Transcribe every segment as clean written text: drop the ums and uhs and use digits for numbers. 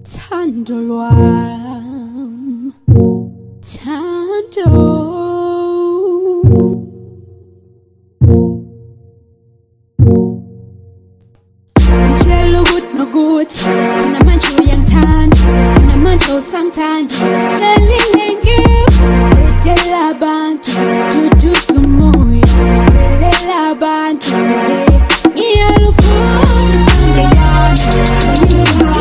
Thando lwam, thando. Ngitshela ukuthi nokuthi khona manje uyangithanda, khona manje usangithanda. Hlalile ngidedela abantu, duduza umoya, delela abantu. Ngiyalufuna uthando lwami,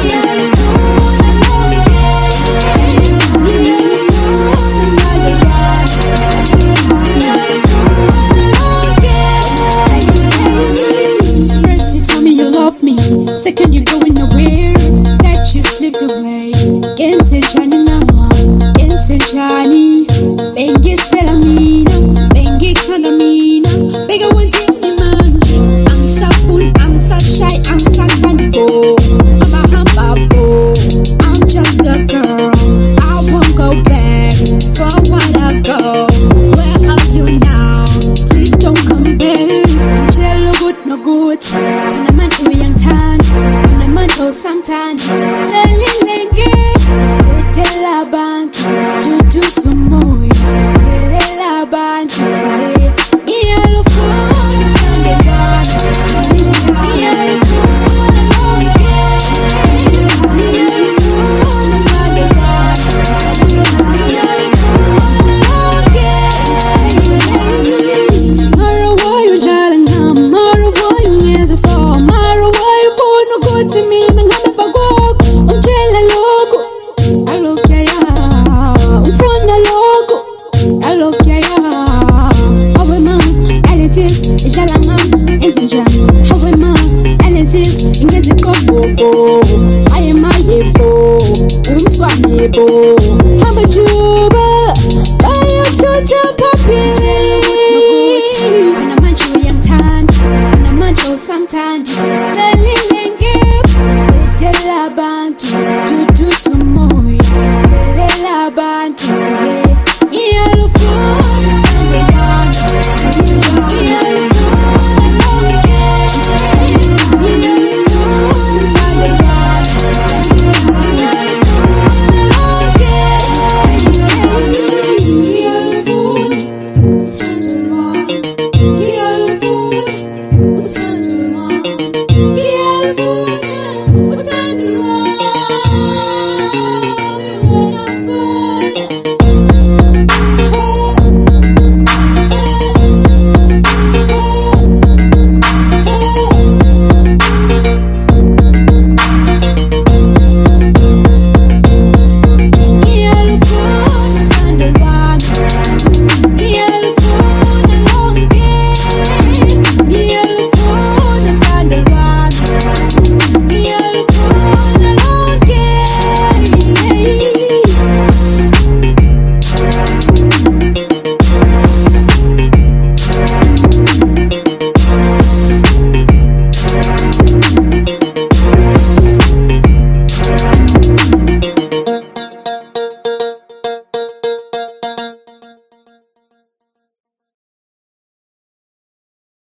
second you're going nowhere, that you slipped away. Can't say Johnny now, can't say Johnny. Bengis Felamina, Bengix Salamina, bigger ones in the man. I'm so full, I'm so shy, I'm so tangible. I'm a humble, I'm just a girl. I won't go back for what I go. Where are you now? Please don't come back. Jello good, no good. Can I match you young time? Sometimes hlalile ngidedela abantu, duduza umoya, delela abantu. Ngiyalufuna uthando lwami, ngiyalufuna lonke, ngiyalufuna uthando lwami, ngiyalufuna lonke. Mara why udlala ngami, mara why ungenza so, mara why ufuna ukuthi mina idlala ngami enze njani? Hawe ma analysis ingenza iqobo, aye mayebo umswane yebo.